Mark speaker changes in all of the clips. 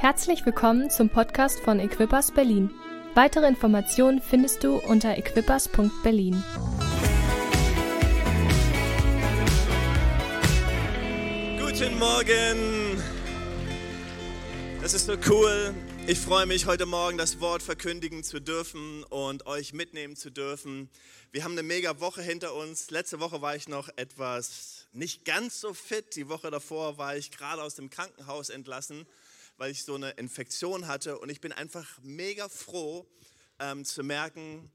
Speaker 1: Herzlich willkommen zum Podcast von Equippers Berlin. Weitere Informationen findest du unter equippers.berlin.
Speaker 2: Guten Morgen! Das ist so cool. Ich freue mich, heute Morgen das Wort verkündigen zu dürfen und euch mitnehmen zu dürfen. Wir haben eine mega Woche hinter uns. Letzte Woche war ich noch etwas nicht ganz so fit. Die Woche davor war ich gerade aus dem Krankenhaus entlassen, weil ich so eine Infektion hatte. Und ich bin einfach mega froh zu merken,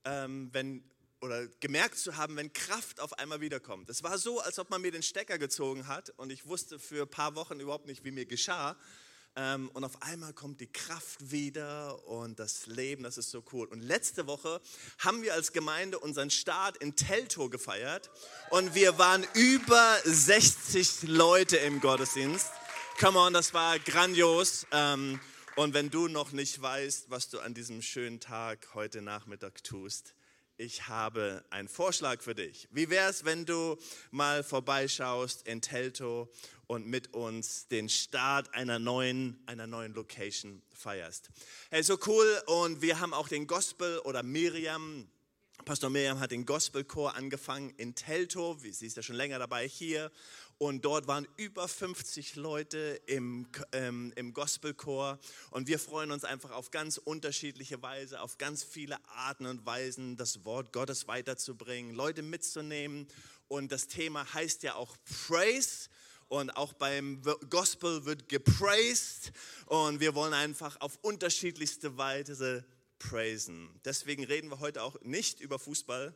Speaker 2: gemerkt zu haben, wenn Kraft auf einmal wiederkommt. Es war so, als ob man mir den Stecker gezogen hat und ich wusste für ein paar Wochen überhaupt nicht, wie mir geschah. Und auf einmal kommt die Kraft wieder und das Leben, das ist so cool. Und letzte Woche haben wir als Gemeinde unseren Start in Teltow gefeiert und wir waren über 60 Leute im Gottesdienst. Come on, das war grandios. Und wenn du noch nicht weißt, was du an diesem schönen Tag heute Nachmittag tust, ich habe einen Vorschlag für dich. Wie wäre es, wenn du mal vorbeischaust in Teltow und mit uns den Start einer neuen Location feierst? Hey, so cool. Und wir haben auch den Gospel oder Pastor Miriam hat den Gospelchor angefangen in Teltow. Sie ist ja schon länger dabei hier. Und dort waren über 50 Leute im Gospelchor. Und wir freuen uns einfach auf ganz unterschiedliche Weise, auf ganz viele Arten und Weisen, das Wort Gottes weiterzubringen, Leute mitzunehmen. Und das Thema heißt ja auch Praise. Und auch beim Gospel wird gepraised. Und wir wollen einfach auf unterschiedlichste Weise praisen. Deswegen reden wir heute auch nicht über Fußball.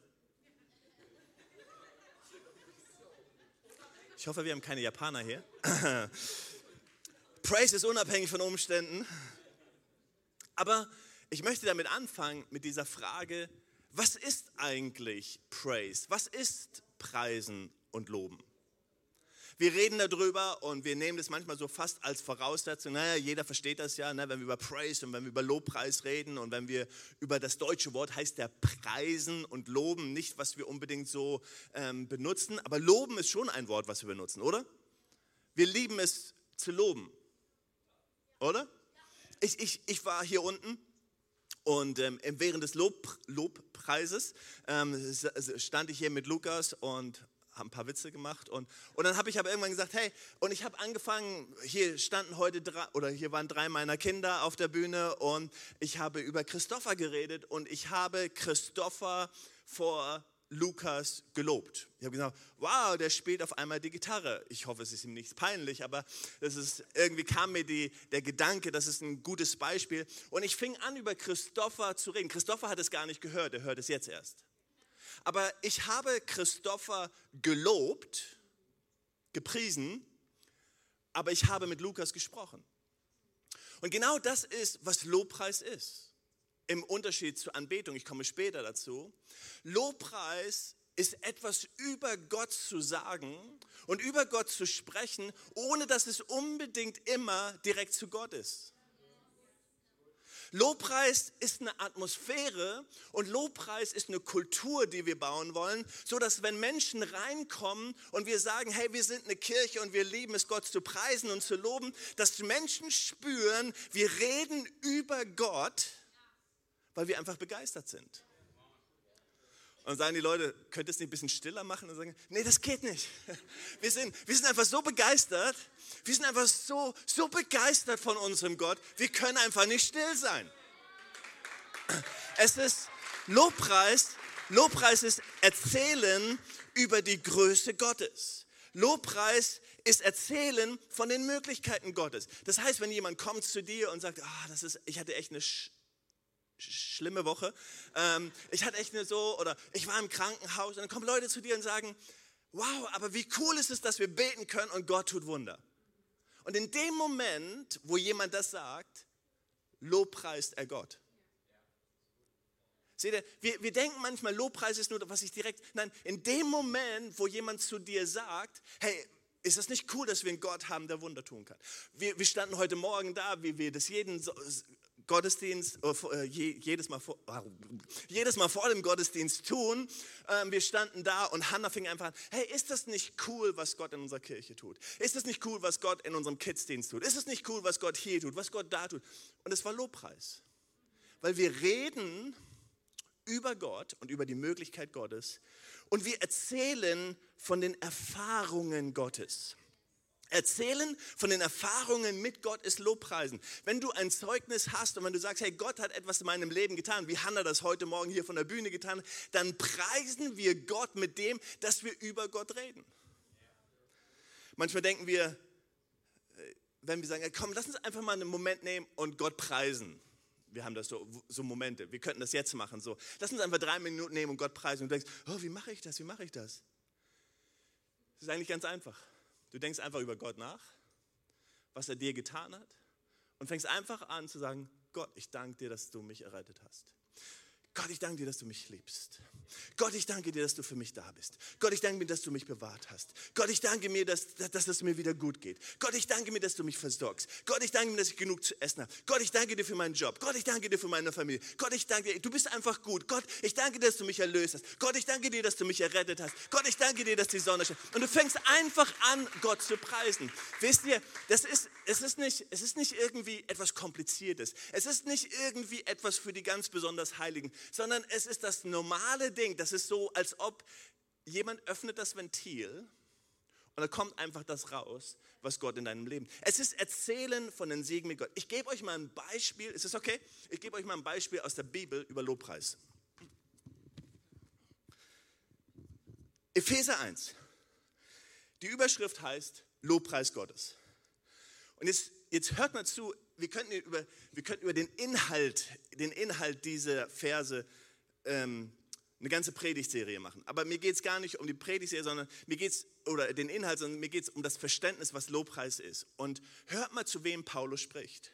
Speaker 2: Ich hoffe, wir haben keine Japaner hier. Praise ist unabhängig von Umständen. Aber ich möchte damit anfangen, mit dieser Frage, was ist eigentlich Praise? Was ist Preisen und Loben? Wir reden darüber und wir nehmen das manchmal so fast als Voraussetzung. Naja, jeder versteht das ja, ne, wenn wir über Praise und wenn wir über Lobpreis reden und wenn wir über das deutsche Wort heißt ja Preisen und Loben, nicht was wir unbedingt so benutzen. Aber Loben ist schon ein Wort, was wir benutzen, oder? Wir lieben es zu loben, oder? Ich war hier unten. Und während des Lobpreises stand ich hier mit Lukas und habe ein paar Witze gemacht und dann habe ich aber irgendwann gesagt, hey, und ich habe angefangen, hier waren 3 meiner Kinder auf der Bühne und ich habe über Christopher geredet und ich habe Christopher vor Lukas gelobt. Ich habe gesagt, wow, der spielt auf einmal die Gitarre. Ich hoffe, es ist ihm nicht peinlich, aber irgendwie kam mir der Gedanke, das ist ein gutes Beispiel. Und ich fing an, über Christopher zu reden. Christopher hat es gar nicht gehört, er hört es jetzt erst. Aber ich habe Christopher gelobt, gepriesen, aber ich habe mit Lukas gesprochen. Und genau das ist, was Lobpreis ist. Im Unterschied zur Anbetung, ich komme später dazu. Lobpreis ist etwas über Gott zu sagen und über Gott zu sprechen, ohne dass es unbedingt immer direkt zu Gott ist. Lobpreis ist eine Atmosphäre und Lobpreis ist eine Kultur, die wir bauen wollen, so dass wenn Menschen reinkommen und wir sagen, hey, wir sind eine Kirche und wir lieben es, Gott zu preisen und zu loben, dass Menschen spüren, wir reden über Gott, weil wir einfach begeistert sind. Und sagen die Leute, könnt ihr es nicht ein bisschen stiller machen? Und sagen, nee, das geht nicht. Wir sind einfach so begeistert. Wir sind einfach so begeistert von unserem Gott. Wir können einfach nicht still sein. Es ist Lobpreis. Lobpreis ist Erzählen über die Größe Gottes. Lobpreis ist Erzählen von den Möglichkeiten Gottes. Das heißt, wenn jemand kommt zu dir und sagt, ich hatte echt eine schlimme Woche. Ich hatte echt oder ich war im Krankenhaus und dann kommen Leute zu dir und sagen, wow, aber wie cool ist es, dass wir beten können und Gott tut Wunder. Und in dem Moment, wo jemand das sagt, lobpreist er Gott. Seht ihr, wir denken manchmal, Lobpreis ist nur, was ich nein, in dem Moment, wo jemand zu dir sagt, hey, ist das nicht cool, dass wir einen Gott haben, der Wunder tun kann? Wir standen heute Morgen da, wie wir das jeden Gottesdienst, jedes Mal vor dem Gottesdienst tun. Wir standen da und Hannah fing einfach an, hey, ist das nicht cool, was Gott in unserer Kirche tut? Ist das nicht cool, was Gott in unserem Kidsdienst tut? Ist es nicht cool, was Gott hier tut, was Gott da tut? Und es war Lobpreis. Weil wir reden über Gott und über die Möglichkeit Gottes und wir erzählen von den Erfahrungen Gottes. Erzählen von den Erfahrungen mit Gott ist Lobpreisen. Wenn du ein Zeugnis hast und wenn du sagst, hey, Gott hat etwas in meinem Leben getan, wie Hannah das heute Morgen hier von der Bühne getan hat, dann preisen wir Gott mit dem, dass wir über Gott reden. Manchmal denken wir, wenn wir sagen, komm, lass uns einfach mal einen Moment nehmen und Gott preisen. Wir haben das so Momente, wir könnten das jetzt machen. So. Lass uns einfach 3 Minuten nehmen und Gott preisen. Und du denkst, oh, wie mache ich das, wie mache ich das? Das ist eigentlich ganz einfach. Du denkst einfach über Gott nach, was er dir getan hat und fängst einfach an zu sagen, Gott, ich danke dir, dass du mich errettet hast. Gott, ich danke dir, dass du mich liebst. Gott, ich danke dir, dass du für mich da bist. Gott, ich danke mir, dass du mich bewahrt hast. Gott, ich danke mir, dass es mir wieder gut geht. Gott, ich danke mir, dass du mich versorgst. Gott, ich danke mir, dass ich genug zu essen habe. Gott, ich danke dir für meinen Job. Gott, ich danke dir für meine Familie. Gott, ich danke dir, du bist einfach gut. Gott, ich danke dir, dass du mich erlöst hast. Gott, ich danke dir, dass du mich errettet hast. Gott, ich danke dir, dass die Sonne scheint. Und du fängst einfach an, Gott zu preisen. Wisst ihr, es ist nicht irgendwie etwas Kompliziertes. Es ist nicht irgendwie etwas für die ganz besonders Heiligen, sondern es ist das normale Ding. Das ist so, als ob jemand öffnet das Ventil und da kommt einfach das raus, was Gott in deinem Leben. Es ist Erzählen von den Segen mit Gott. Ich gebe euch mal ein Beispiel. Ist es okay? Ich gebe euch mal ein Beispiel aus der Bibel über Lobpreis. Epheser 1. Die Überschrift heißt Lobpreis Gottes. Und jetzt hört mal zu, wir könnten über den Inhalt dieser Verse eine ganze Predigtserie machen. Aber mir geht es gar nicht um die Predigtserie, sondern den Inhalt, sondern mir geht es um das Verständnis, was Lobpreis ist. Und hört mal, zu wem Paulus spricht.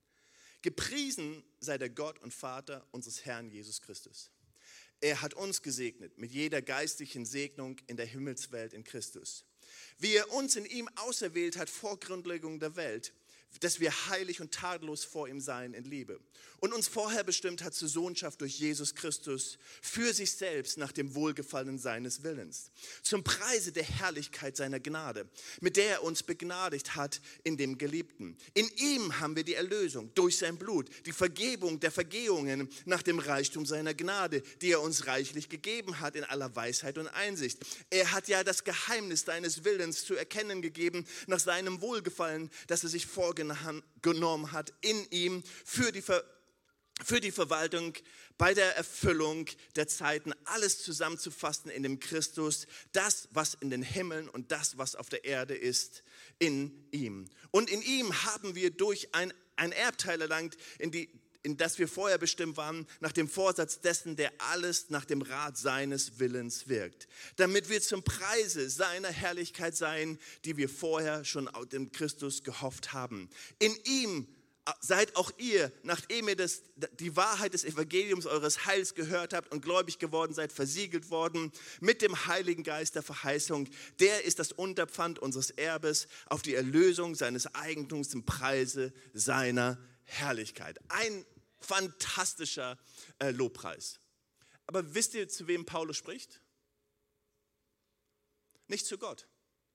Speaker 2: Gepriesen sei der Gott und Vater unseres Herrn Jesus Christus. Er hat uns gesegnet mit jeder geistlichen Segnung in der Himmelswelt in Christus. Wie er uns in ihm auserwählt hat vor Grundlegung der Welt, dass wir heilig und tadellos vor ihm seien in Liebe. Und uns vorher bestimmt hat zur Sohnschaft durch Jesus Christus für sich selbst nach dem Wohlgefallen seines Willens. Zum Preise der Herrlichkeit seiner Gnade, mit der er uns begnadigt hat in dem Geliebten. In ihm haben wir die Erlösung durch sein Blut, die Vergebung der Vergehungen nach dem Reichtum seiner Gnade, die er uns reichlich gegeben hat in aller Weisheit und Einsicht. Er hat ja das Geheimnis deines Willens zu erkennen gegeben nach seinem Wohlgefallen, dass er sich vorgenommen hat in ihm für die Verwaltung bei der Erfüllung der Zeiten, alles zusammenzufassen in dem Christus, das, was in den Himmeln und das, was auf der Erde ist, in ihm. Und in ihm haben wir durch ein Erbteil erlangt, in das wir vorher bestimmt waren, nach dem Vorsatz dessen, der alles nach dem Rat seines Willens wirkt, damit wir zum Preise seiner Herrlichkeit seien, die wir vorher schon in Christus gehofft haben. In ihm seid auch ihr, nachdem ihr die Wahrheit des Evangeliums eures Heils gehört habt und gläubig geworden seid, versiegelt worden mit dem Heiligen Geist der Verheißung. Der ist das Unterpfand unseres Erbes auf die Erlösung seines Eigentums zum Preise seiner Herrlichkeit. Ein fantastischer Lobpreis. Aber wisst ihr, zu wem Paulus spricht? Nicht zu Gott.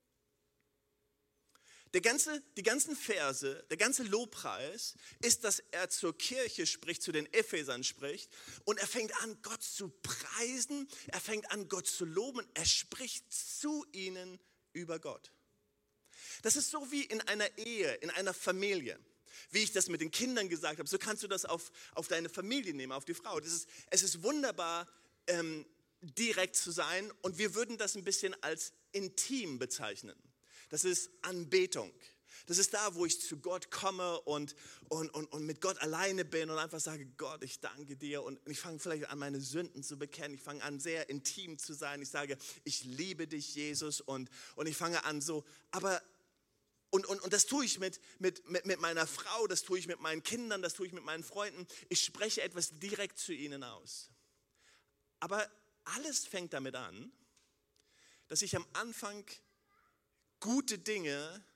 Speaker 2: Die ganzen Verse, der ganze Lobpreis ist, dass er zur Kirche spricht, zu den Ephesern spricht und er fängt an, Gott zu preisen, er fängt an, Gott zu loben, er spricht zu ihnen über Gott. Das ist so wie in einer Ehe, in einer Familie. Wie ich das mit den Kindern gesagt habe, so kannst du das auf deine Familie nehmen, auf die Frau. Es ist wunderbar, direkt zu sein und wir würden das ein bisschen als intim bezeichnen. Das ist Anbetung. Das ist da, wo ich zu Gott komme und mit Gott alleine bin und einfach sage, Gott, ich danke dir. Und ich fange vielleicht an, meine Sünden zu bekennen. Ich fange an, sehr intim zu sein. Ich sage, ich liebe dich, Jesus. Und ich fange an so, und das tue ich mit meiner Frau, das tue ich mit meinen Kindern, das tue ich mit meinen Freunden. Ich spreche etwas direkt zu ihnen aus. Aber alles fängt damit an, dass ich am Anfang gute Dinge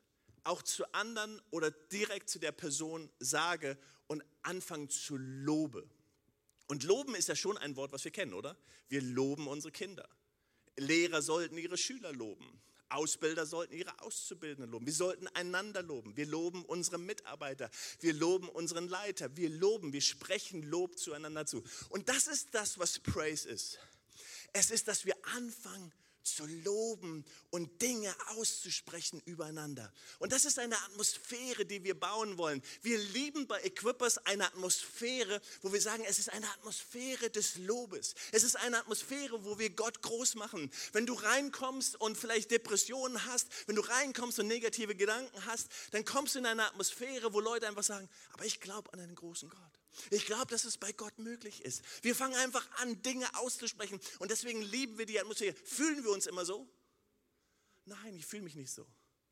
Speaker 2: auch zu anderen oder direkt zu der Person sage und anfange zu loben. Und loben ist ja schon ein Wort, was wir kennen, oder? Wir loben unsere Kinder. Lehrer sollten ihre Schüler loben. Ausbilder sollten ihre Auszubildenden loben. Wir sollten einander loben. Wir loben unsere Mitarbeiter. Wir loben unseren Leiter. Wir sprechen Lob zueinander zu. Und das ist das, was Praise ist. Es ist, dass wir anfangen zu loben und Dinge auszusprechen übereinander. Und das ist eine Atmosphäre, die wir bauen wollen. Wir lieben bei Equippers eine Atmosphäre, wo wir sagen, es ist eine Atmosphäre des Lobes. Es ist eine Atmosphäre, wo wir Gott groß machen. Wenn du reinkommst und vielleicht Depressionen hast, wenn du reinkommst und negative Gedanken hast, dann kommst du in eine Atmosphäre, wo Leute einfach sagen, aber ich glaube an einen großen Gott. Ich glaube, dass es bei Gott möglich ist. Wir fangen einfach an, Dinge auszusprechen und deswegen lieben wir die Atmosphäre. Fühlen wir uns immer so? Nein, ich fühle mich nicht so.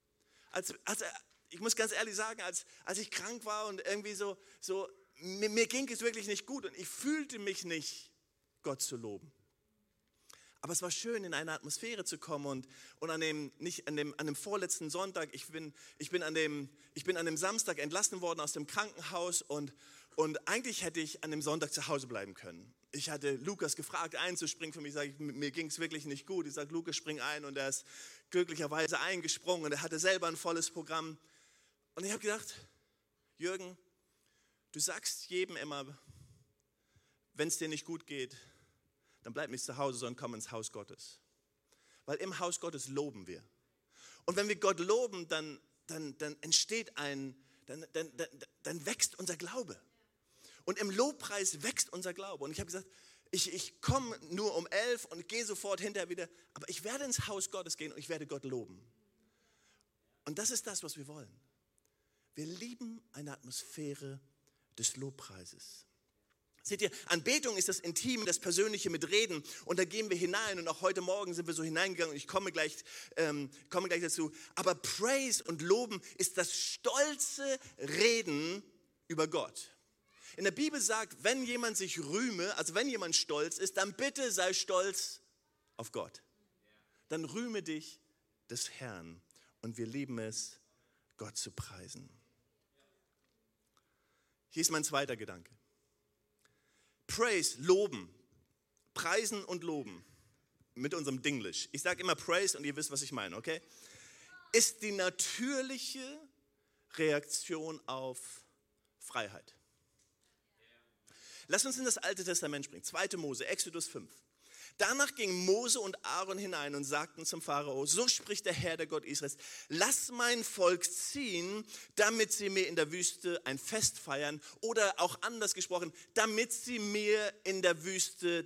Speaker 2: Ich muss ganz ehrlich sagen, als ich krank war und irgendwie mir ging es wirklich nicht gut und ich fühlte mich nicht, Gott zu loben. Aber es war schön, in eine Atmosphäre zu kommen und an dem vorletzten Sonntag, ich bin an dem Samstag entlassen worden aus dem Krankenhaus und eigentlich hätte ich an dem Sonntag zu Hause bleiben können. Ich hatte Lukas gefragt, einzuspringen für mich. Mir ging es wirklich nicht gut. Ich sage, Lukas, spring ein. Und er ist glücklicherweise eingesprungen und er hatte selber ein volles Programm. Und ich habe gedacht, Jürgen, du sagst jedem immer, wenn es dir nicht gut geht, dann bleib nicht zu Hause, sondern komm ins Haus Gottes. Weil im Haus Gottes loben wir. Und wenn wir Gott loben, dann entsteht dann wächst unser Glaube. Und im Lobpreis wächst unser Glaube. Und ich habe gesagt, ich komme nur um 11 und gehe sofort hinterher wieder. Aber ich werde ins Haus Gottes gehen und ich werde Gott loben. Und das ist das, was wir wollen. Wir lieben eine Atmosphäre des Lobpreises. Seht ihr, Anbetung ist das Intime, das Persönliche mit Reden. Und da gehen wir hinein. Und auch heute Morgen sind wir so hineingegangen. Und ich komme gleich dazu. Aber Praise und Loben ist das stolze Reden über Gott. In der Bibel sagt, wenn jemand sich rühme, also wenn jemand stolz ist, dann bitte sei stolz auf Gott. Dann rühme dich des Herrn. Und wir lieben es, Gott zu preisen. Hier ist mein zweiter Gedanke. Praise, loben, preisen und loben, mit unserem Dinglish. Ich sage immer Praise und ihr wisst, was ich meine, okay? Ist die natürliche Reaktion auf Freiheit. Lass uns in das Alte Testament springen. 2. Mose, Exodus 5. Danach gingen Mose und Aaron hinein und sagten zum Pharao, so spricht der Herr, der Gott Israels, lass mein Volk ziehen, damit sie mir in der Wüste ein Fest feiern oder auch anders gesprochen, damit sie mich in der Wüste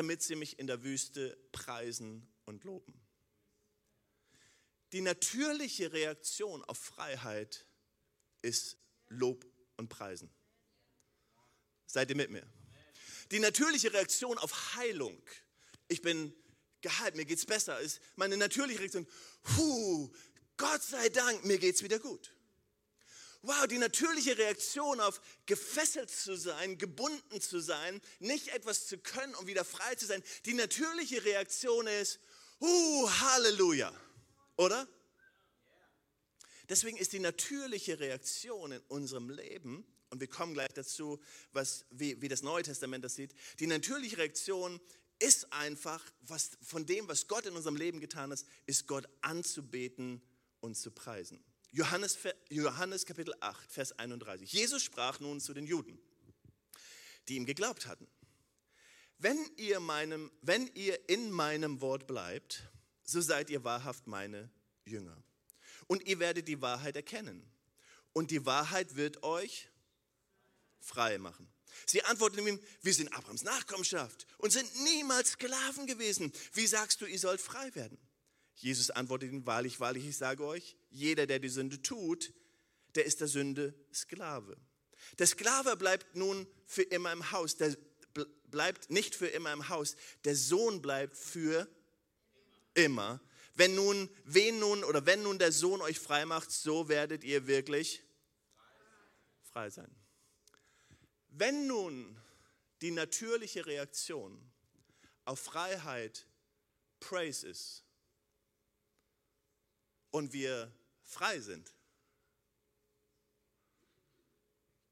Speaker 2: preisen und loben. Die natürliche Reaktion auf Freiheit ist Lob und Preisen. Seid ihr mit mir? Die natürliche Reaktion auf Heilung, ich bin geheilt, mir geht's besser, ist meine natürliche Reaktion, Gott sei Dank, mir geht's wieder gut. Wow, die natürliche Reaktion auf gefesselt zu sein, gebunden zu sein, nicht etwas zu können und wieder frei zu sein, die natürliche Reaktion ist, Halleluja, oder? Deswegen ist die natürliche Reaktion in unserem Leben, und wir kommen gleich dazu, wie das Neue Testament das sieht, die natürliche Reaktion ist einfach, von dem, was Gott in unserem Leben getan hat, ist Gott anzubeten und zu preisen. Johannes Kapitel 8, Vers 31. Jesus sprach nun zu den Juden, die ihm geglaubt hatten. Wenn ihr in meinem Wort bleibt, so seid ihr wahrhaft meine Jünger. Und ihr werdet die Wahrheit erkennen. Und die Wahrheit wird euch frei machen. Sie antworteten ihm, wir sind Abrahams Nachkommenschaft und sind niemals Sklaven gewesen. Wie sagst du, ihr sollt frei werden? Jesus antwortete ihnen, wahrlich, wahrlich, ich sage euch, jeder, der die Sünde tut, der ist der Sünde Sklave. Der Sklave bleibt nun für immer im Haus, der bleibt nicht für immer im Haus, der Sohn bleibt für immer. Wenn nun der Sohn euch frei macht, so werdet ihr wirklich frei sein. Wenn nun die natürliche Reaktion auf Freiheit Praise ist und wir frei sind,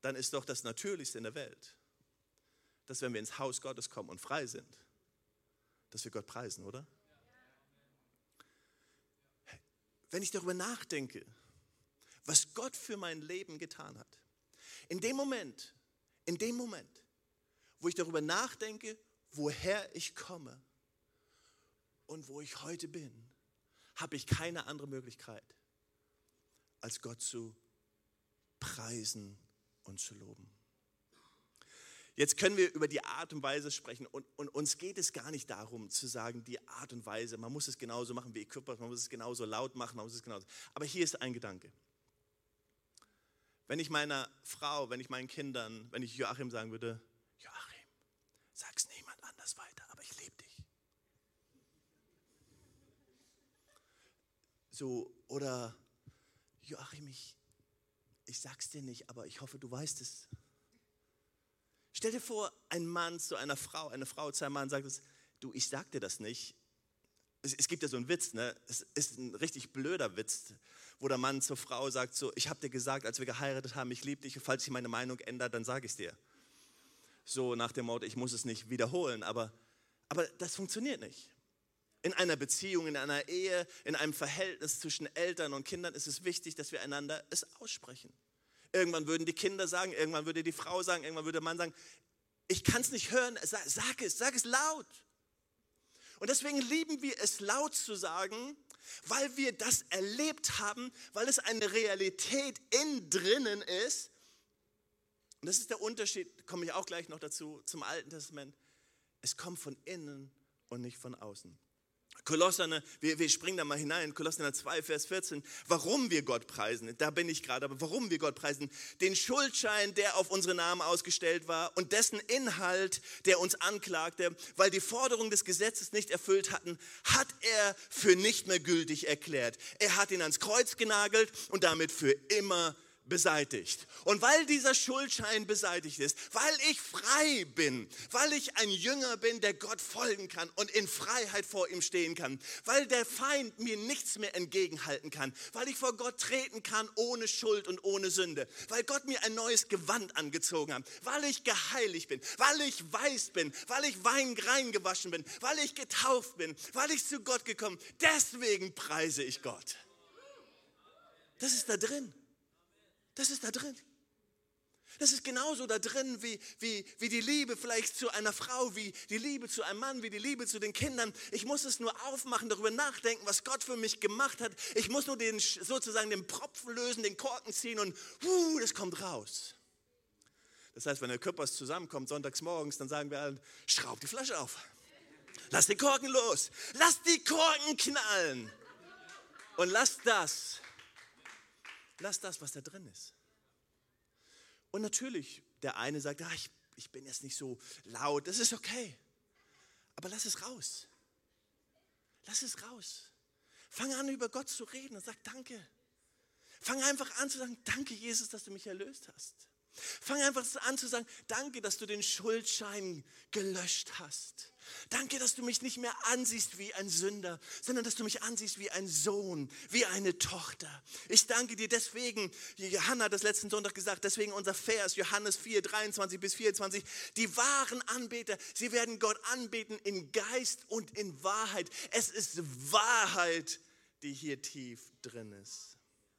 Speaker 2: dann ist doch das Natürlichste in der Welt, dass wenn wir ins Haus Gottes kommen und frei sind, dass wir Gott preisen, oder? Wenn ich darüber nachdenke, was Gott für mein Leben getan hat, in dem Moment, wo ich darüber nachdenke, woher ich komme und wo ich heute bin, habe ich keine andere Möglichkeit, als Gott zu preisen und zu loben. Jetzt können wir über die Art und Weise sprechen und uns geht es gar nicht darum zu sagen, die Art und Weise, man muss es genauso machen wie Equippers, man muss es genauso laut machen, man muss es genauso. Aber hier ist ein Gedanke. Wenn ich meiner Frau, wenn ich meinen Kindern, wenn ich Joachim sagen würde, Joachim, sag's niemand anders weiter, aber ich liebe dich. So, oder Joachim, ich sag's dir nicht, aber ich hoffe, du weißt es. Stell dir vor, ein Mann zu einer Frau, eine Frau zu einem Mann sagt es, du, ich sag dir das nicht. Es gibt ja so einen Witz, ne? Es ist ein richtig blöder Witz, wo der Mann zur Frau sagt so, ich habe dir gesagt, als wir geheiratet haben, ich liebe dich, falls sich meine Meinung ändert, dann sage ich es dir. So nach dem Motto, ich muss es nicht wiederholen, aber das funktioniert nicht. In einer Beziehung, in einer Ehe, in einem Verhältnis zwischen Eltern und Kindern ist es wichtig, dass wir einander es aussprechen. Irgendwann würden die Kinder sagen, irgendwann würde die Frau sagen, irgendwann würde der Mann sagen, ich kann es nicht hören, sag es laut. Und deswegen lieben wir es laut zu sagen, weil wir das erlebt haben, weil es eine Realität innen drinnen ist. Und das ist der Unterschied, komme ich auch gleich noch dazu, zum Alten Testament. Es kommt von innen und nicht von außen. Kolosser, wir springen da mal hinein, Kolosser 2, Vers 14, warum wir Gott preisen, da bin ich gerade, aber warum wir Gott preisen, den Schuldschein, der auf unsere Namen ausgestellt war und dessen Inhalt, der uns anklagte, weil die Forderungen des Gesetzes nicht erfüllt hatten, hat er für nicht mehr gültig erklärt. Er hat ihn ans Kreuz genagelt und damit für immer beseitigt. Und weil dieser Schuldschein beseitigt ist, weil ich frei bin, weil ich ein Jünger bin, der Gott folgen kann und in Freiheit vor ihm stehen kann, weil der Feind mir nichts mehr entgegenhalten kann, weil ich vor Gott treten kann ohne Schuld und ohne Sünde, weil Gott mir ein neues Gewand angezogen hat, weil ich geheiligt bin, weil ich weiß bin, weil ich rein gewaschen bin, weil ich getauft bin, weil ich zu Gott gekommen bin. Deswegen preise ich Gott. Das ist da drin. Das ist da drin. Das ist genauso da drin wie die Liebe vielleicht zu einer Frau, wie die Liebe zu einem Mann, wie die Liebe zu den Kindern. Ich muss es nur aufmachen, darüber nachdenken, was Gott für mich gemacht hat. Ich muss nur sozusagen den Propfen lösen, den Korken ziehen und das kommt raus. Das heißt, wenn der Küppers zusammenkommt, sonntags morgens, dann sagen wir allen, schraub die Flasche auf. Lass den Korken los. Lass die Korken knallen. Und lass das, was da drin ist. Und natürlich, der eine sagt, ich bin jetzt nicht so laut, das ist okay. Aber lass es raus. Lass es raus. Fang an, über Gott zu reden und sag Danke. Fang einfach an zu sagen, danke Jesus, dass du mich erlöst hast. Fang einfach an zu sagen, danke, dass du den Schuldschein gelöscht hast. Danke, dass du mich nicht mehr ansiehst wie ein Sünder, sondern dass du mich ansiehst wie ein Sohn, wie eine Tochter. Ich danke dir deswegen, Johanna hat das letzten Sonntag gesagt, deswegen unser Vers, Johannes 4, 23 bis 24, die wahren Anbeter, sie werden Gott anbeten in Geist und in Wahrheit. Es ist Wahrheit, die hier tief drin ist.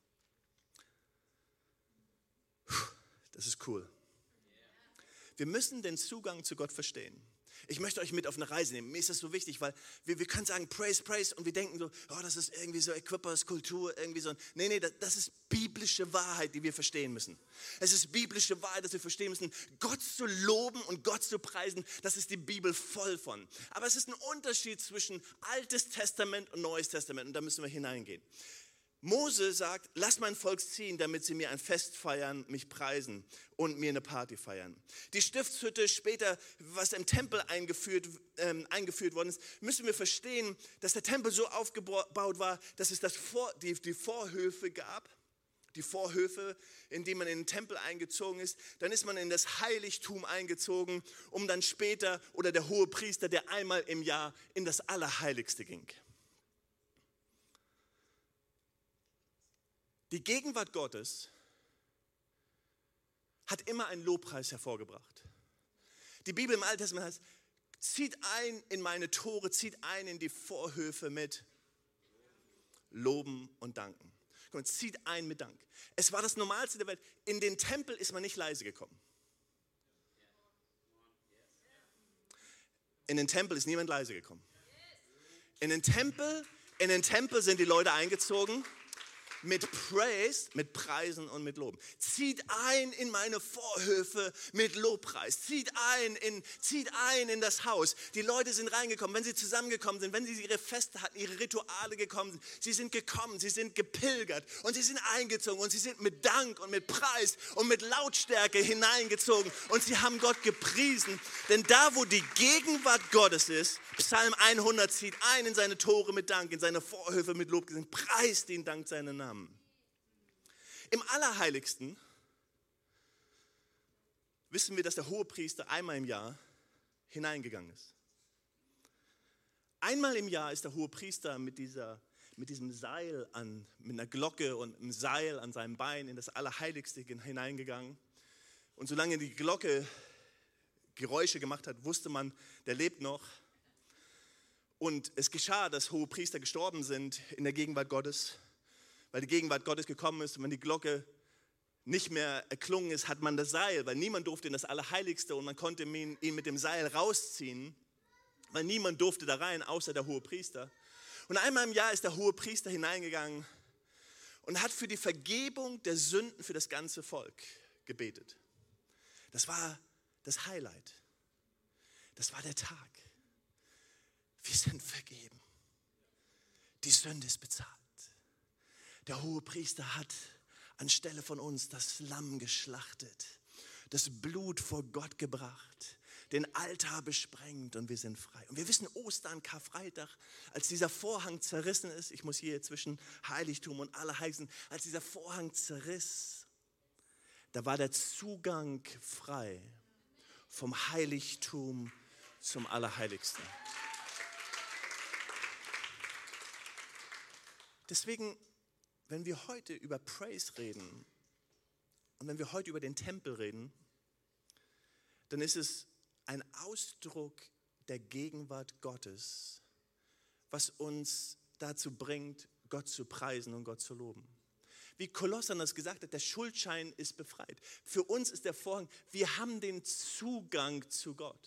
Speaker 2: Das ist cool. Wir müssen den Zugang zu Gott verstehen. Ich möchte euch mit auf eine Reise nehmen. Mir ist das so wichtig, weil wir können sagen Praise, Praise und wir denken so, das ist irgendwie so Equippers Kultur, irgendwie so. Nee, das ist biblische Wahrheit, die wir verstehen müssen. Es ist biblische Wahrheit, dass wir verstehen müssen, Gott zu loben und Gott zu preisen, das ist die Bibel voll von. Aber es ist ein Unterschied zwischen Altes Testament und Neues Testament und da müssen wir hineingehen. Mose sagt, lass mein Volk ziehen, damit sie mir ein Fest feiern, mich preisen und mir eine Party feiern. Die Stiftshütte später, was im Tempel eingeführt worden ist, müssen wir verstehen, dass der Tempel so aufgebaut war, dass es die Vorhöfe gab. Die Vorhöfe, in die man in den Tempel eingezogen ist. Dann ist man in das Heiligtum eingezogen, um dann später, oder der Hohepriester, der einmal im Jahr in das Allerheiligste ging. Die Gegenwart Gottes hat immer einen Lobpreis hervorgebracht. Die Bibel im Alten Testament heißt, zieht ein in meine Tore, zieht ein in die Vorhöfe mit Loben und Danken. Guck mal, zieht ein mit Dank. Es war das Normalste der Welt. In den Tempel ist man nicht leise gekommen. In den Tempel ist niemand leise gekommen. In den Tempel sind die Leute eingezogen mit Praise, mit Preisen und mit Loben. Zieht ein in meine Vorhöfe mit Lobpreis. Zieht ein in das Haus. Die Leute sind reingekommen, wenn sie zusammengekommen sind, wenn sie ihre Feste hatten, ihre Rituale gekommen sind. Sie sind gekommen, sie sind gepilgert und sie sind eingezogen und sie sind mit Dank und mit Preis und mit Lautstärke hineingezogen und sie haben Gott gepriesen. Denn da, wo die Gegenwart Gottes ist, Psalm 100 zieht ein in seine Tore mit Dank, in seine Vorhöfe mit Lob, preist ihn dank seinen Namen. Im Allerheiligsten wissen wir, dass der Hohepriester einmal im Jahr hineingegangen ist. Einmal im Jahr ist der Hohepriester mit diesem Seil mit einer Glocke und einem Seil an seinem Bein in das Allerheiligste hineingegangen. Und solange die Glocke Geräusche gemacht hat, wusste man, der lebt noch. Und es geschah, dass Hohepriester gestorben sind in der Gegenwart Gottes, weil die Gegenwart Gottes gekommen ist. Und wenn die Glocke nicht mehr erklungen ist, hat man das Seil, weil niemand durfte in das Allerheiligste und man konnte ihn mit dem Seil rausziehen, weil niemand durfte da rein, außer der Hohepriester. Und einmal im Jahr ist der Hohepriester hineingegangen und hat für die Vergebung der Sünden für das ganze Volk gebetet. Das war das Highlight. Das war der Tag. Wir sind vergeben. Die Sünde ist bezahlt. Der Hohepriester hat anstelle von uns das Lamm geschlachtet, das Blut vor Gott gebracht, den Altar besprengt und wir sind frei. Und wir wissen, Ostern, Karfreitag, als dieser Vorhang zerrissen ist, ich muss hier zwischen Heiligtum und Allerheiligsten, als dieser Vorhang zerriss, da war der Zugang frei vom Heiligtum zum Allerheiligsten. Deswegen, wenn wir heute über Praise reden und wenn wir heute über den Tempel reden, dann ist es ein Ausdruck der Gegenwart Gottes, was uns dazu bringt, Gott zu preisen und Gott zu loben. Wie Kolosser das gesagt hat, der Schuldschein ist befreit. Für uns ist der Vorhang, wir haben den Zugang zu Gott.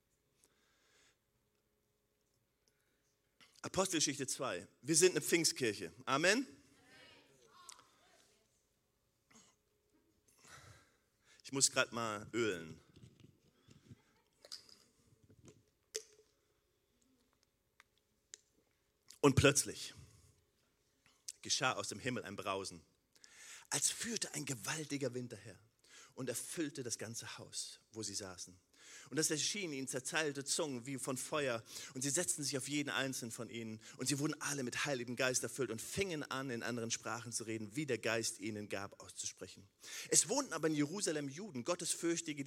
Speaker 2: Apostelgeschichte 2. Wir sind eine Pfingstkirche. Amen. Ich muss gerade mal ölen. Und plötzlich geschah aus dem Himmel ein Brausen, als führte ein gewaltiger Wind daher und erfüllte das ganze Haus, wo sie saßen. Und es erschienen ihnen zerteilte Zungen wie von Feuer und sie setzten sich auf jeden einzelnen von ihnen und sie wurden alle mit Heiligem Geist erfüllt und fingen an, in anderen Sprachen zu reden, wie der Geist ihnen gab, auszusprechen. Es wohnten aber in Jerusalem Juden, gottesfürchtige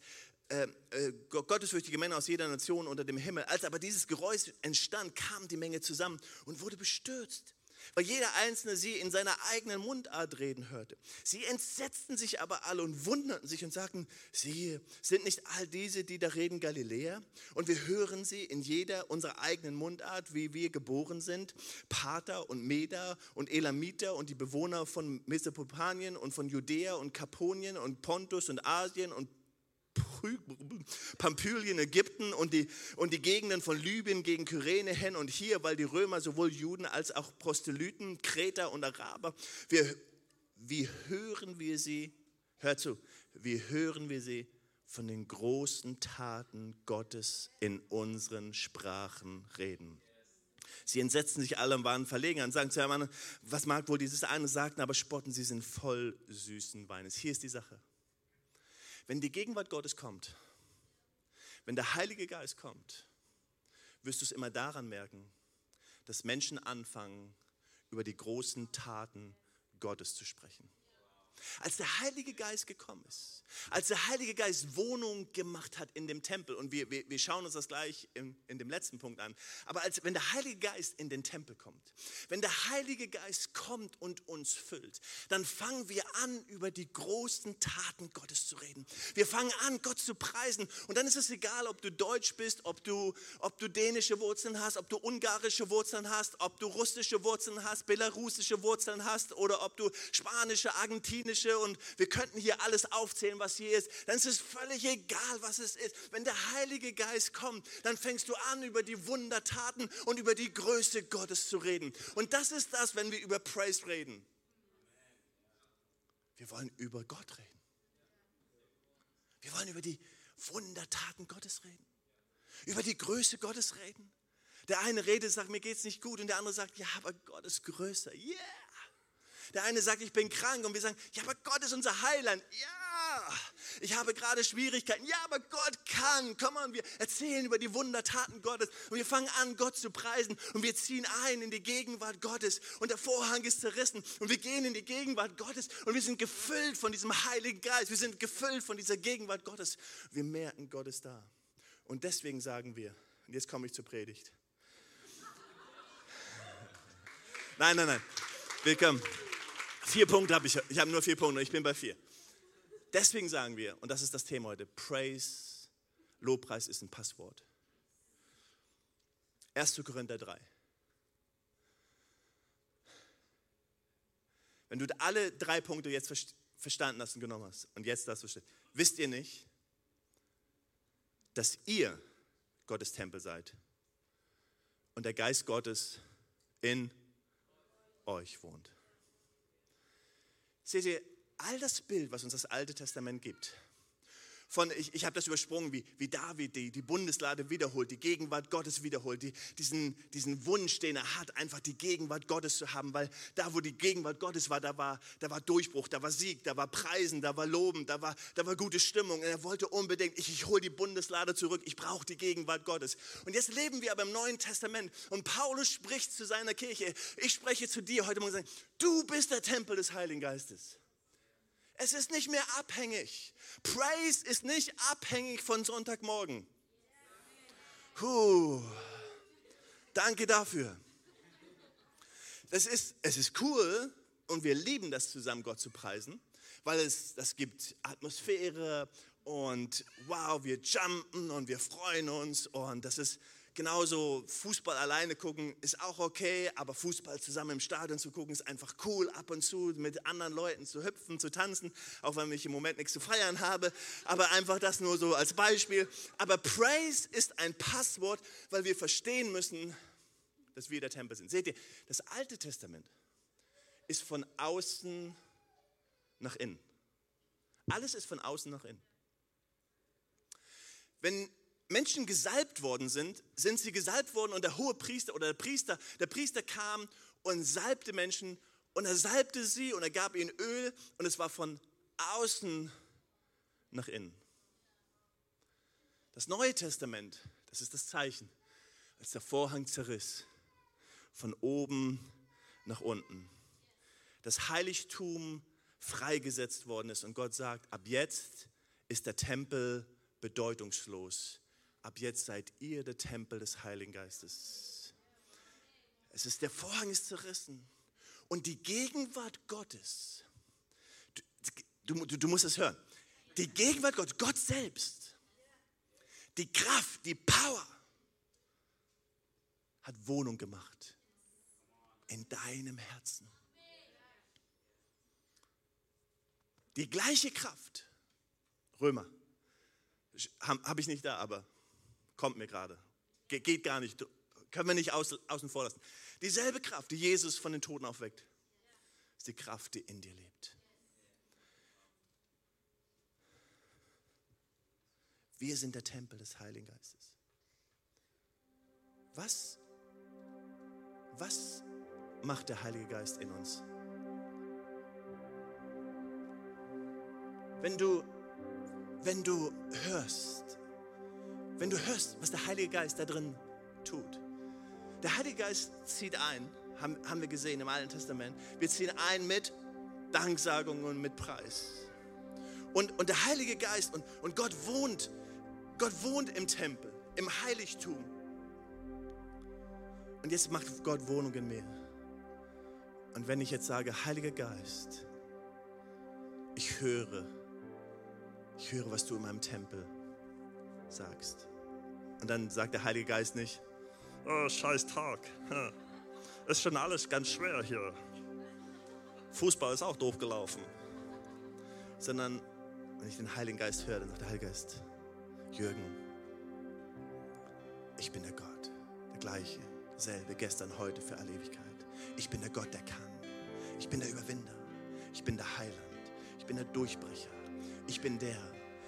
Speaker 2: Männer aus jeder Nation unter dem Himmel. Als aber dieses Geräusch entstand, kam die Menge zusammen und wurde bestürzt, weil jeder Einzelne sie in seiner eigenen Mundart reden hörte. Sie entsetzten sich aber alle und wunderten sich und sagten, siehe, sind nicht all diese, die da reden, Galiläer? Und wir hören sie in jeder unserer eigenen Mundart, wie wir geboren sind, Parther und Meder und Elamiter und die Bewohner von Mesopotamien und von Judäa und Kapponien und Pontus und Asien und Pamphylien, Ägypten und die Gegenden von Libyen gegen Kyrene hin und hier, weil die Römer sowohl Juden als auch Proselyten, Kreter und Araber, wie hören wir sie, hört zu, wie hören wir sie von den großen Taten Gottes in unseren Sprachen reden. Sie entsetzten sich alle und waren verlegen und sagen zu einem anderen, was mag wohl dieses eine, sagten aber spotten, sie sind voll süßen Weines. Hier ist die Sache. Wenn die Gegenwart Gottes kommt, wenn der Heilige Geist kommt, wirst du es immer daran merken, dass Menschen anfangen, über die großen Taten Gottes zu sprechen. Als der Heilige Geist gekommen ist, als der Heilige Geist Wohnung gemacht hat in dem Tempel, und wir schauen uns das gleich in dem letzten Punkt an, aber wenn der Heilige Geist in den Tempel kommt, wenn der Heilige Geist kommt und uns füllt, dann fangen wir an, über die großen Taten Gottes zu reden. Wir fangen an, Gott zu preisen, und dann ist es egal, ob du deutsch bist, ob du dänische Wurzeln hast, ob du ungarische Wurzeln hast, ob du russische Wurzeln hast, belarussische Wurzeln hast oder ob du spanische, argentinische, und wir könnten hier alles aufzählen, was hier ist, dann ist es völlig egal, was es ist. Wenn der Heilige Geist kommt, dann fängst du an, über die Wundertaten und über die Größe Gottes zu reden. Und das ist das, wenn wir über Praise reden. Wir wollen über Gott reden. Wir wollen über die Wundertaten Gottes reden. Über die Größe Gottes reden. Der eine redet, sagt, mir geht's nicht gut, und der andere sagt, ja, aber Gott ist größer. Yeah! Der eine sagt, ich bin krank, und wir sagen, ja, aber Gott ist unser Heiland. Ja, ich habe gerade Schwierigkeiten. Ja, aber Gott kann. Komm on, wir erzählen über die Wundertaten Gottes, und wir fangen an, Gott zu preisen, und wir ziehen ein in die Gegenwart Gottes, und der Vorhang ist zerrissen, und wir gehen in die Gegenwart Gottes, und wir sind gefüllt von diesem Heiligen Geist. Wir sind gefüllt von dieser Gegenwart Gottes. Wir merken, Gott ist da. Und deswegen sagen wir, und jetzt komme ich zur Predigt. Nein. Willkommen. 4 Punkte habe ich. Ich habe nur 4 Punkte. Ich bin bei 4. Deswegen sagen wir, und das ist das Thema heute, Praise, Lobpreis ist ein Passwort. 1. Korinther 3. Wenn du alle 3 Punkte jetzt verstanden hast und genommen hast und jetzt das versteht, wisst ihr nicht, dass ihr Gottes Tempel seid und der Geist Gottes in euch wohnt. Seht ihr, all das Bild, was uns das Alte Testament gibt, ich habe das übersprungen, wie David die Bundeslade wiederholt, die Gegenwart Gottes wiederholt, diesen Wunsch, den er hat, einfach die Gegenwart Gottes zu haben, weil da, wo die Gegenwart Gottes war, da war Durchbruch, da war Sieg, da war Preisen, da war Loben, da war gute Stimmung. Und er wollte unbedingt, ich hole die Bundeslade zurück, ich brauche die Gegenwart Gottes. Und jetzt leben wir aber im Neuen Testament, und Paulus spricht zu seiner Kirche, ich spreche zu dir heute Morgen und sage, du bist der Tempel des Heiligen Geistes. Es ist nicht mehr abhängig. Praise ist nicht abhängig von Sonntagmorgen. Danke dafür. Es ist cool, und wir lieben das zusammen, Gott zu preisen, weil das gibt Atmosphäre, und wow, wir jumpen und wir freuen uns, und das ist genauso. Fußball alleine gucken ist auch okay, aber Fußball zusammen im Stadion zu gucken ist einfach cool, ab und zu mit anderen Leuten zu hüpfen, zu tanzen, auch wenn ich im Moment nichts zu feiern habe, aber einfach das nur so als Beispiel. Aber Praise ist ein Passwort, weil wir verstehen müssen, dass wir der Tempel sind. Seht ihr, das Alte Testament ist von außen nach innen. Alles ist von außen nach innen. Wenn Menschen gesalbt worden sind sie gesalbt worden, und der Hohepriester oder der Priester kam und salbte Menschen, und er salbte sie und er gab ihnen Öl, und es war von außen nach innen. Das Neue Testament, das ist das Zeichen, als der Vorhang zerriss, von oben nach unten. Das Heiligtum freigesetzt worden ist, und Gott sagt, ab jetzt ist der Tempel bedeutungslos. Ab jetzt seid ihr der Tempel des Heiligen Geistes. Der Vorhang ist zerrissen. Und die Gegenwart Gottes, du musst es hören, die Gegenwart Gottes, Gott selbst, die Kraft, die Power, hat Wohnung gemacht in deinem Herzen. Die gleiche Kraft, Römer, habe ich nicht da, aber kommt mir gerade. Geht gar nicht, können wir nicht außen vor lassen. Dieselbe Kraft, die Jesus von den Toten aufweckt, ist die Kraft, die in dir lebt. Wir sind der Tempel des Heiligen Geistes. Was macht der Heilige Geist in uns? Wenn du hörst, was der Heilige Geist da drin tut. Der Heilige Geist zieht ein, haben wir gesehen im Alten Testament. Wir ziehen ein mit Danksagung und mit Preis. Und der Heilige Geist und Gott wohnt im Tempel, im Heiligtum. Und jetzt macht Gott Wohnung in mir. Und wenn ich jetzt sage, Heiliger Geist, ich höre, was du in meinem Tempel sagst. Und dann sagt der Heilige Geist nicht, oh, scheiß Tag, ist schon alles ganz schwer hier. Fußball ist auch doof gelaufen. Sondern, wenn ich den Heiligen Geist höre, dann sagt der Heilige Geist, Jürgen, ich bin der Gott, der gleiche, derselbe, gestern, heute, für alle Ewigkeit. Ich bin der Gott, der kann. Ich bin der Überwinder. Ich bin der Heiland. Ich bin der Durchbrecher. Ich bin der,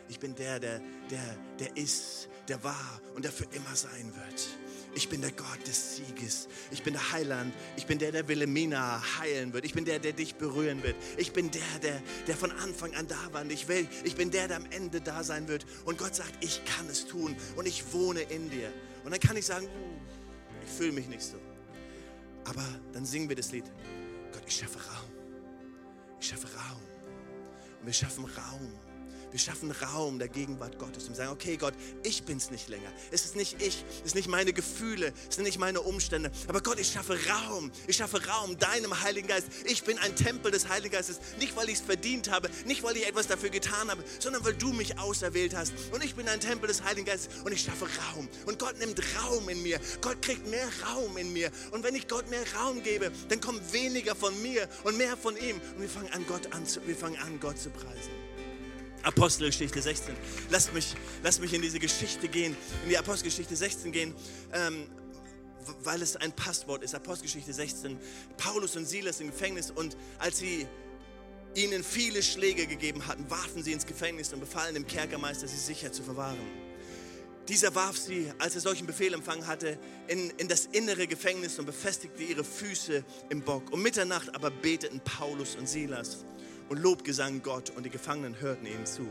Speaker 2: der ist, der war und der für immer sein wird. Ich bin der Gott des Sieges. Ich bin der Heiland. Ich bin der Wilhelmina heilen wird. Ich bin der dich berühren wird. Ich bin der von Anfang an da war. Und ich bin der am Ende da sein wird. Und Gott sagt, ich kann es tun und ich wohne in dir. Und dann kann ich sagen, ich fühle mich nicht so. Aber dann singen wir das Lied. Gott, ich schaffe Raum. Ich schaffe Raum. Und wir schaffen Raum. Wir schaffen Raum der Gegenwart Gottes und sagen, okay Gott, ich bin's nicht länger. Es ist nicht ich, es ist nicht meine Gefühle, es sind nicht meine Umstände. Aber Gott, ich schaffe Raum deinem Heiligen Geist. Ich bin ein Tempel des Heiligen Geistes. Nicht, weil ich es verdient habe, nicht, weil ich etwas dafür getan habe, sondern weil du mich auserwählt hast. Und ich bin ein Tempel des Heiligen Geistes und ich schaffe Raum. Und Gott nimmt Raum in mir. Gott kriegt mehr Raum in mir. Und wenn ich Gott mehr Raum gebe, dann kommt weniger von mir und mehr von ihm. Und wir fangen an, Gott zu preisen. Apostelgeschichte 16. Lasst mich in diese Geschichte gehen, in die Apostelgeschichte 16 gehen, weil es ein Passwort ist. Apostelgeschichte 16. Paulus und Silas im Gefängnis und als sie ihnen viele Schläge gegeben hatten, warfen sie ins Gefängnis und befahlen dem Kerkermeister, sie sicher zu verwahren. Dieser warf sie, als er solchen Befehl empfangen hatte, in das innere Gefängnis und befestigte ihre Füße im Bock. Um Mitternacht aber beteten Paulus und Silas und Lobgesang Gott und die Gefangenen hörten ihnen zu.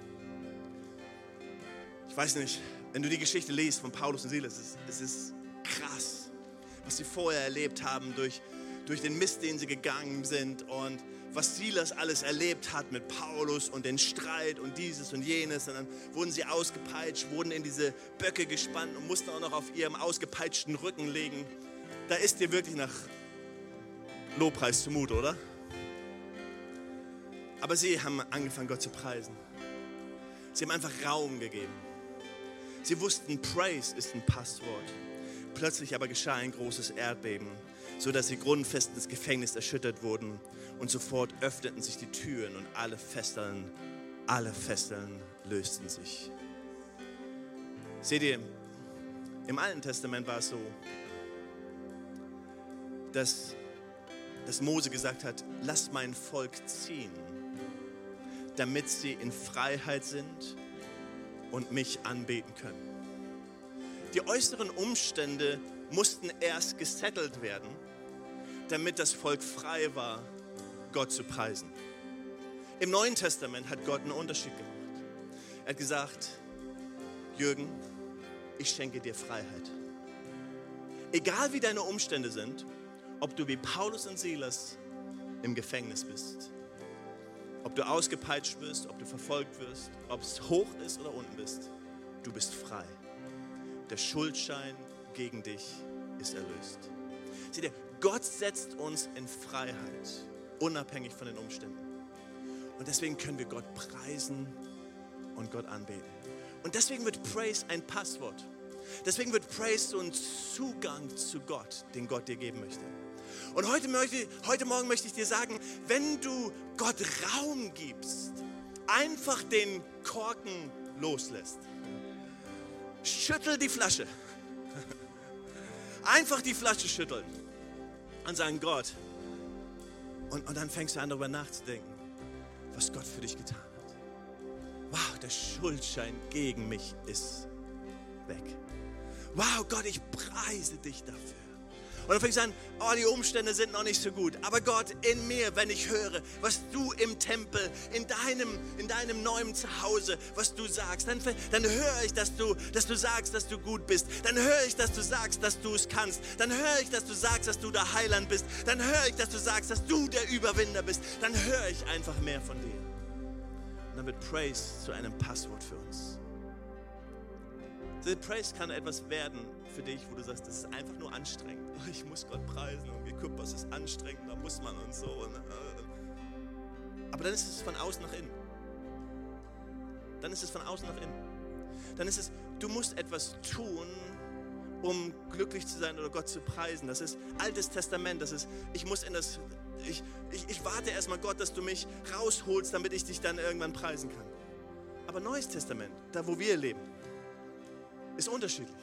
Speaker 2: Ich weiß nicht, wenn du die Geschichte liest von Paulus und Silas, es ist krass, was sie vorher erlebt haben durch den Mist, den sie gegangen sind und was Silas alles erlebt hat mit Paulus und den Streit und dieses und jenes. Und dann wurden sie ausgepeitscht, wurden in diese Böcke gespannt und mussten auch noch auf ihrem ausgepeitschten Rücken liegen. Da ist dir wirklich nach Lobpreis zumute, oder? Aber sie haben angefangen, Gott zu preisen. Sie haben einfach Raum gegeben. Sie wussten, Praise ist ein Passwort. Plötzlich aber geschah ein großes Erdbeben, sodass die Grundfesten des Gefängnisses erschüttert wurden. Und sofort öffneten sich die Türen und alle Fesseln lösten sich. Seht ihr, im Alten Testament war es so, dass Mose gesagt hat, lasst mein Volk ziehen, damit sie in Freiheit sind und mich anbeten können. Die äußeren Umstände mussten erst gesettelt werden, damit das Volk frei war, Gott zu preisen. Im Neuen Testament hat Gott einen Unterschied gemacht. Er hat gesagt, Jürgen, ich schenke dir Freiheit. Egal wie deine Umstände sind, ob du wie Paulus und Silas im Gefängnis bist, ob du ausgepeitscht wirst, ob du verfolgt wirst, ob es hoch ist oder unten bist, du bist frei. Der Schuldschein gegen dich ist erlöst. Seht ihr, Gott setzt uns in Freiheit, unabhängig von den Umständen. Und deswegen können wir Gott preisen und Gott anbeten. Und deswegen wird Praise ein Passwort. Deswegen wird Praise so ein Zugang zu Gott, den Gott dir geben möchte. Und heute Morgen möchte ich dir sagen, wenn du Gott Raum gibst, einfach den Korken loslässt, schüttel die Flasche. Einfach die Flasche schütteln und sagen, Gott. Und dann fängst du an, darüber nachzudenken, was Gott für dich getan hat. Wow, der Schuldschein gegen mich ist weg. Wow, Gott, ich preise dich dafür. Und dann fängst du an, oh, die Umstände sind noch nicht so gut. Aber Gott, in mir, wenn ich höre, was du im Tempel, in deinem neuen Zuhause, was du sagst, dann höre ich, dass du sagst, dass du gut bist. Dann höre ich, dass du sagst, dass du es kannst. Dann höre ich, dass du sagst, dass du der Heiland bist. Dann höre ich, dass du sagst, dass du der Überwinder bist. Dann höre ich einfach mehr von dir. Und dann wird Praise zu einem Passwort für uns. Praise kann etwas werden für dich, wo du sagst, das ist einfach nur anstrengend. Oh, ich muss Gott preisen und Equipas ist anstrengend, da muss man und so. Aber dann ist es von außen nach innen. Dann ist es von außen nach innen. Dann ist es, du musst etwas tun, um glücklich zu sein oder Gott zu preisen. Das ist Altes Testament, das ist, ich warte erstmal Gott, dass du mich rausholst, damit ich dich dann irgendwann preisen kann. Aber Neues Testament, da wo wir leben, ist unterschiedlich.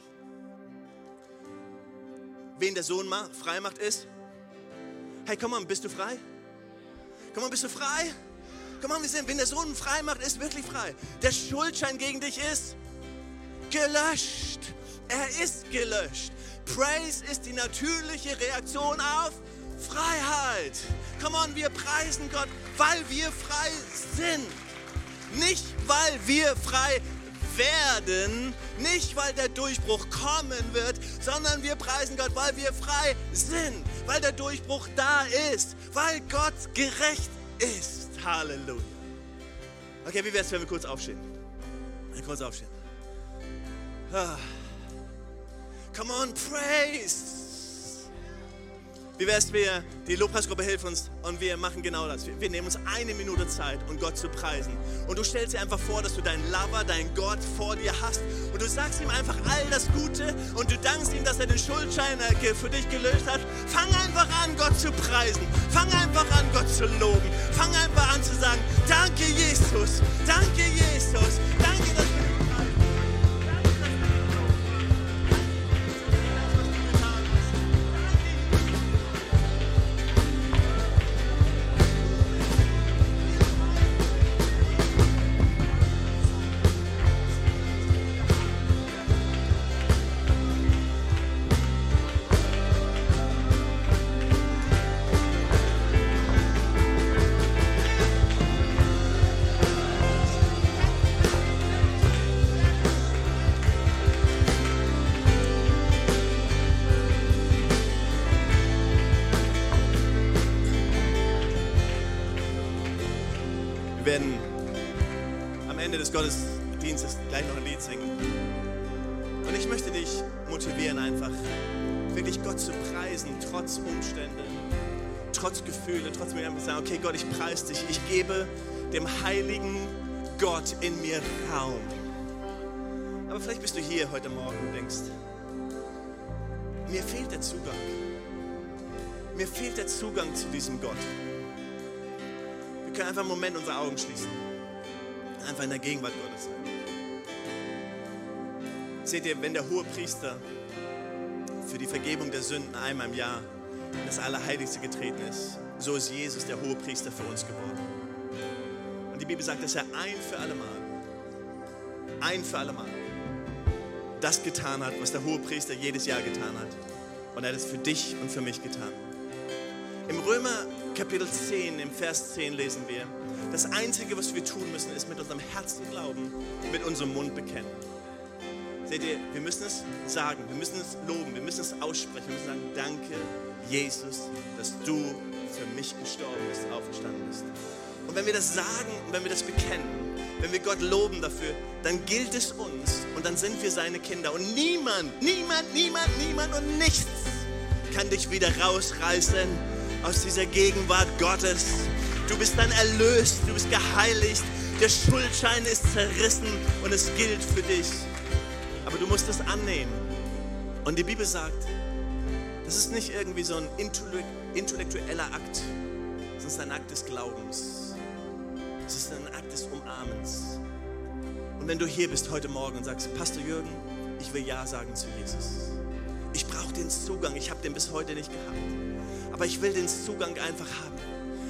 Speaker 2: Wen der Sohn frei macht ist, hey, komm mal, bist du frei? Komm mal, bist du frei? Komm mal, wir sehen, wen der Sohn frei macht, ist wirklich frei. Der Schuldschein gegen dich ist gelöscht. Er ist gelöscht. Praise ist die natürliche Reaktion auf Freiheit. Come on, wir preisen Gott, weil wir frei sind. Nicht, weil wir frei werden, nicht, weil der Durchbruch kommen wird, sondern wir preisen Gott, weil wir frei sind, weil der Durchbruch da ist, weil Gott gerecht ist. Halleluja. Okay, wie wäre es, wenn wir kurz aufstehen? Kurz aufstehen. Come on, praise. Wie wäre es, die Lobpreisgruppe hilft uns und wir machen genau das. Wir nehmen uns 1 Minute Zeit, um Gott zu preisen. Und du stellst dir einfach vor, dass du deinen Lover, deinen Gott vor dir hast. Und du sagst ihm einfach all das Gute und du dankst ihm, dass er den Schuldschein für dich gelöst hat. Fang einfach an, Gott zu preisen. Fang einfach an, Gott zu loben. Fang einfach an zu sagen, danke Jesus, danke Jesus, danke, dass du des Gottesdienstes gleich noch ein Lied singen. Und ich möchte dich motivieren, einfach wirklich Gott zu preisen, trotz Umstände, trotz Gefühle, trotz mir einfach sagen, okay Gott, ich preise dich, ich gebe dem heiligen Gott in mir Raum. Aber vielleicht bist du hier heute Morgen und denkst, mir fehlt der Zugang. Mir fehlt der Zugang zu diesem Gott. Wir können einfach einen Moment unsere Augen schließen. Einfach in der Gegenwart Gottes sein. Seht ihr, wenn der Hohepriester für die Vergebung der Sünden einmal im Jahr in das Allerheiligste getreten ist, so ist Jesus der Hohepriester für uns geworden. Und die Bibel sagt, dass er ein für alle Mal das getan hat, was der Hohepriester jedes Jahr getan hat. Und er hat es für dich und für mich getan. Im Römer Kapitel 10, im Vers 10 lesen wir, das Einzige, was wir tun müssen, ist mit unserem Herzen glauben und mit unserem Mund bekennen. Seht ihr, wir müssen es sagen, wir müssen es loben, wir müssen es aussprechen, wir müssen sagen, danke Jesus, dass du für mich gestorben bist, auferstanden bist. Und wenn wir das sagen und wenn wir das bekennen, wenn wir Gott loben dafür, dann gilt es uns und dann sind wir seine Kinder. Und niemand und nichts kann dich wieder rausreißen aus dieser Gegenwart Gottes. Du bist dann erlöst, du bist geheiligt, der Schuldschein ist zerrissen und es gilt für dich. Aber du musst es annehmen. Und die Bibel sagt, das ist nicht irgendwie so ein intellektueller Akt, sondern es ist ein Akt des Glaubens. Es ist ein Akt des Umarmens. Und wenn du hier bist heute Morgen und sagst, Pastor Jürgen, ich will Ja sagen zu Jesus. Ich brauche den Zugang, ich habe den bis heute nicht gehabt. Aber ich will den Zugang einfach haben.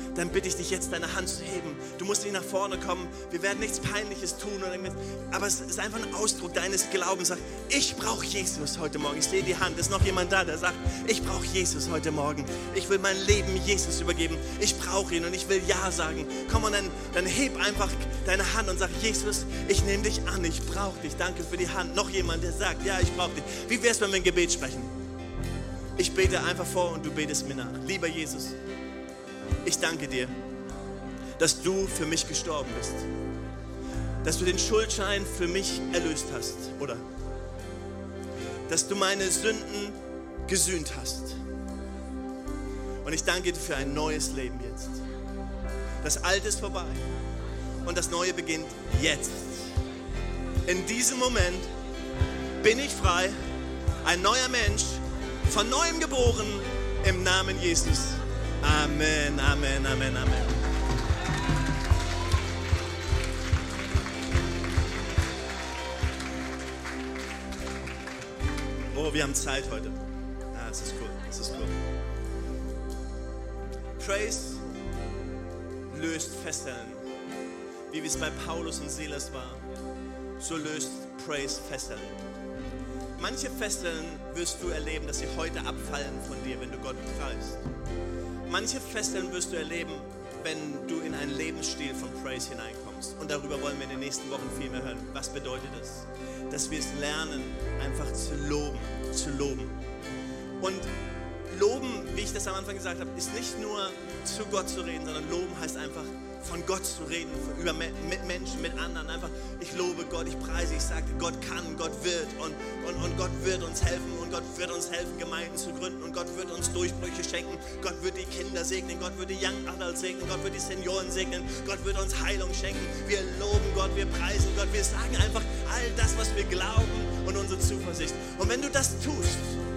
Speaker 2: dann bitte ich dich jetzt, deine Hand zu heben. Du musst nicht nach vorne kommen. Wir werden nichts Peinliches tun. Aber es ist einfach ein Ausdruck deines Glaubens. Sag, ich brauche Jesus heute Morgen. Ich sehe die Hand. Ist noch jemand da, der sagt, ich brauche Jesus heute Morgen. Ich will mein Leben Jesus übergeben. Ich brauche ihn und ich will Ja sagen. Komm und dann heb einfach deine Hand und sag, Jesus, ich nehme dich an. Ich brauche dich. Danke für die Hand. Noch jemand, der sagt, ja, ich brauche dich. Wie wäre es, wenn wir ein Gebet sprechen? Ich bete einfach vor und du betest mir nach. Lieber Jesus, ich danke dir, dass du für mich gestorben bist. Dass du den Schuldschein für mich erlöst hast, oder? Dass du meine Sünden gesühnt hast. Und ich danke dir für ein neues Leben jetzt. Das Alte ist vorbei und das Neue beginnt jetzt. In diesem Moment bin ich frei, ein neuer Mensch, von Neuem geboren, im Namen Jesus. Amen, Amen, Amen, Amen. Oh, wir haben Zeit heute. Das ist cool, das ist cool. Praise löst Fesseln. Wie es bei Paulus und Silas war, so löst Praise Fesseln. Manche Fesseln wirst du erleben, dass sie heute abfallen von dir, wenn du Gott preist. Manche Fesseln wirst du erleben, wenn du in einen Lebensstil von Praise hineinkommst. Und darüber wollen wir in den nächsten Wochen viel mehr hören. Was bedeutet das? Dass wir es lernen, einfach zu loben, zu loben. Und loben, wie ich das am Anfang gesagt habe, ist nicht nur zu Gott zu reden, sondern loben heißt einfach von Gott zu reden, mit Menschen, mit anderen. Einfach, ich lobe Gott, ich preise, ich sage, Gott kann, Gott wird und Gott wird uns helfen und Gott wird uns helfen, Gemeinden zu gründen und Gott wird uns Durchbrüche schenken. Gott wird die Kinder segnen, Gott wird die Young Adults segnen, Gott wird die Senioren segnen, Gott wird uns Heilung schenken. Wir loben Gott, wir preisen Gott, wir sagen einfach all das, was wir glauben und unsere Zuversicht. Und wenn du das tust,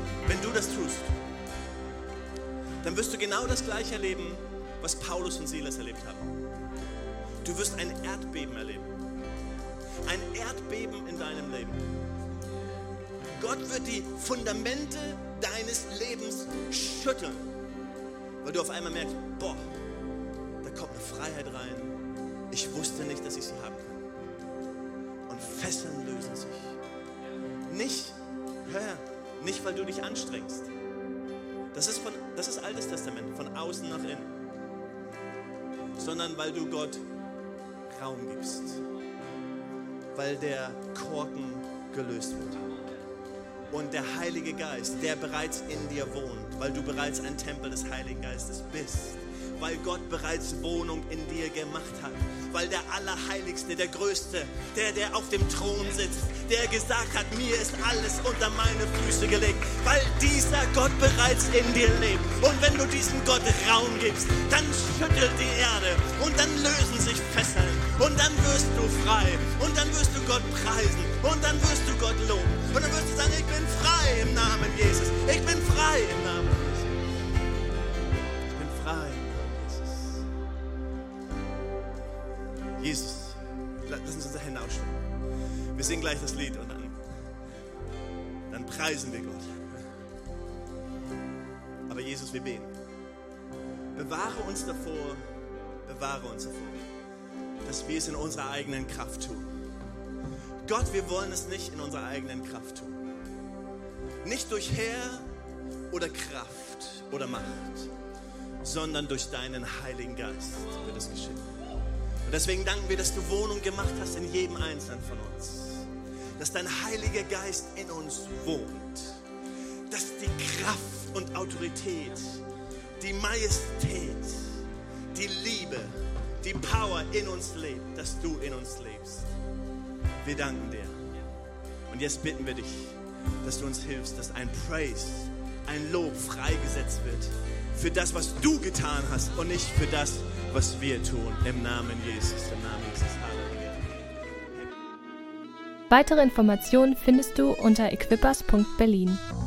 Speaker 2: dann wirst du genau das Gleiche erleben, was Paulus und Silas erlebt haben. Du wirst ein Erdbeben erleben. Ein Erdbeben in deinem Leben. Gott wird die Fundamente deines Lebens schütteln. Weil du auf einmal merkst, boah, da kommt eine Freiheit rein. Ich wusste nicht, dass ich sie haben kann. Und Fesseln lösen sich. Nicht weil du dich anstrengst. Das ist Altes Testament, von außen nach innen. Sondern weil du Gott Raum gibst. Weil der Korken gelöst wird. Und der Heilige Geist, der bereits in dir wohnt, weil du bereits ein Tempel des Heiligen Geistes bist. Weil Gott bereits Wohnung in dir gemacht hat. Weil der Allerheiligste, der Größte, der auf dem Thron sitzt, der gesagt hat, mir ist alles unter meine Füße gelegt. Weil dieser Gott bereits in dir lebt. Und wenn du diesem Gott Raum gibst, dann schüttelt die Erde und dann lösen sich Fesseln. Und dann wirst du frei. Und dann wirst du Gott preisen. Und dann wirst du Gott loben. Und dann wirst du sagen, ich bin frei im Namen Jesus. Ich bin frei im Namen Jesus. Ich bin frei. Jesus, lass uns unsere Hände ausstrecken. Wir singen gleich das Lied und dann preisen wir Gott. Aber Jesus, wir beten. Bewahre uns davor, dass wir es in unserer eigenen Kraft tun. Gott, wir wollen es nicht in unserer eigenen Kraft tun. Nicht durch Heer oder Kraft oder Macht, sondern durch deinen Heiligen Geist wird es geschehen. Und deswegen danken wir, dass du Wohnung gemacht hast in jedem Einzelnen von uns. Dass dein Heiliger Geist in uns wohnt. Dass die Kraft und Autorität, die Majestät, die Liebe, die Power in uns lebt, dass du in uns lebst. Wir danken dir. Und jetzt bitten wir dich, dass du uns hilfst, dass ein Praise, ein Lob freigesetzt wird für das, was du getan hast und nicht für das, was wir tun. Im Namen Jesus, im Namen Jesus. Halleluja.
Speaker 1: Weitere Informationen findest du unter equippers.berlin.